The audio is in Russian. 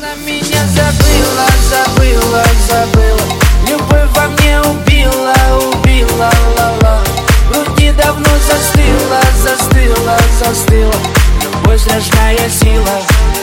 Она меня забыла, забыла, забыла. Любовь во мне убила, убила, ла-ла. В груди давно застыла, застыла, застыла. Любовь страшная сила.